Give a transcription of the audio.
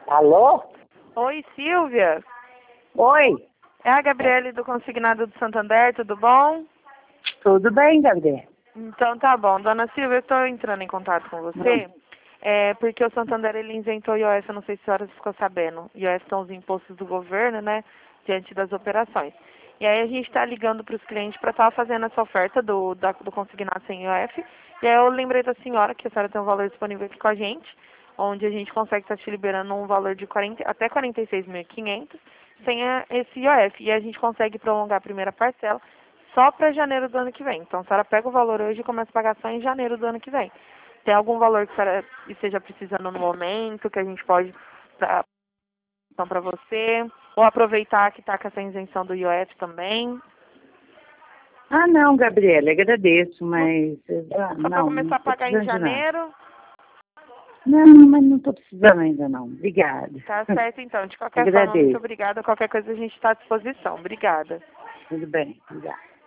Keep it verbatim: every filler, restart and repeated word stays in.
Alô? Oi, Silvia. Oi, É a Gabriele do Consignado do Santander, tudo bom? tudo bem, Gabriel? Então tá bom. Dona Silvia, eu estou entrando em contato com você, é, porque o Santander ele isentou o I O F, eu não sei se a senhora ficou sabendo. I O F são os impostos do governo, né, diante das operações. E aí a gente está ligando para os clientes para estar fazendo essa oferta do, da, do consignado sem I O F. E aí eu lembrei da senhora que a senhora tem um valor disponível aqui com a gente, onde a gente consegue estar te liberando um valor de quarenta, até quarenta e seis mil e quinhentos sem a, esse I O F. E a gente consegue prolongar a primeira parcela só para janeiro do ano que vem. Então a senhora pega o valor hoje e começa a pagar só em janeiro do ano que vem. Tem algum valor que a senhora esteja precisando no momento, que a gente pode dar para você? Ou aproveitar que está com essa isenção do I O F também? Ah, não, Gabriela, agradeço, mas... ah, Só para não, começar não a estou pagar em precisando de nada. janeiro? Não, mas não estou precisando ainda, não. Obrigada. Tá certo, então. De qualquer forma, muito Agradeço. obrigada. Qualquer coisa a gente está à disposição. Obrigada. Tudo bem, obrigada.